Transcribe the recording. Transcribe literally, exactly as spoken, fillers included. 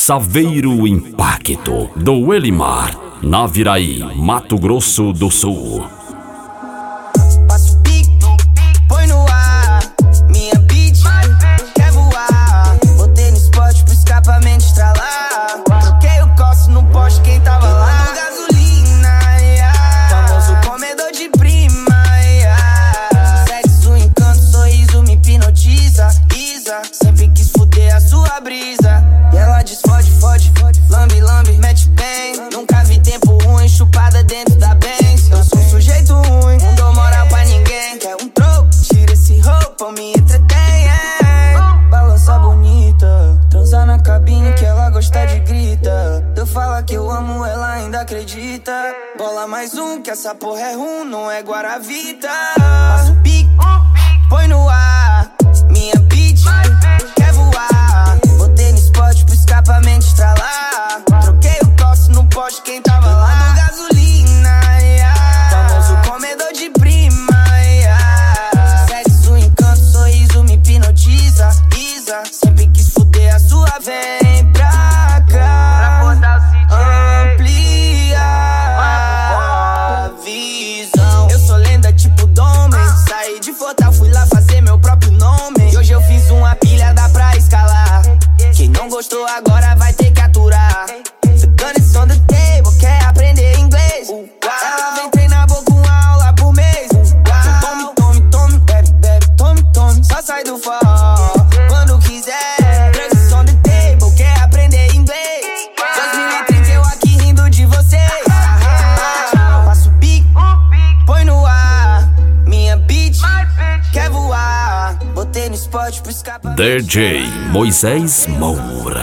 Saveiro Impacto, do Elimar, Naviraí, Mato Grosso do Sul. Passo o pique, põe no ar. Minha beat quer voar. Botei no spot pro escapamento estralar. Troquei o coço no poste, quem tava lá? No gasolina, yeah. Famoso comedor de prima, yeah. Sexo, encanto, sorriso me hipnotiza. Isa, sempre quis fuder a sua brisa. E ela diz fode, fode, lambe, lambe, mete bem. Nunca vi tempo ruim, chupada dentro da Benz. Eu sou um sujeito ruim, não dou moral pra ninguém. Quer um troco, tira esse roupa, me entretém, hein? Balança bonita, transa na cabine que ela gosta de grita. Eu falo que eu amo, ela ainda acredita. Bola mais um, que essa porra é rum, não é Guaravita. Passa o pique, põe no ar. Minha beat quer voar. Botei no spot pro escapamento estralar. Troquei o coço no poste, quem tava lá? No gasolina, yeah. Famoso comedor de prima, yeah. Sexo, encanto, sorriso me hipnotiza. Isa, sempre quis fuder a sua. Vem pra cá, amplia a visão. Eu sou lenda tipo Domen. Saí de Fortal, fui lá fazer meu próprio nome. E hoje eu fiz uma pilha, dá pra escalar. Quem não gostou agora vai ter que aturar. The gun is on the table, quer aprender inglês? Ela vem treinar pouco, uma aula por mês. Tome, tome, tome, bebe, bebe, tome, tome. Só sai do forró quando quiser. Drugs on the table, quer aprender inglês? dois mil e trinta eu aqui rindo de vocês. Passo o pique, põe no ar. Minha beat quer voar. Botei no spot pro escapar. D J Moisés Moura.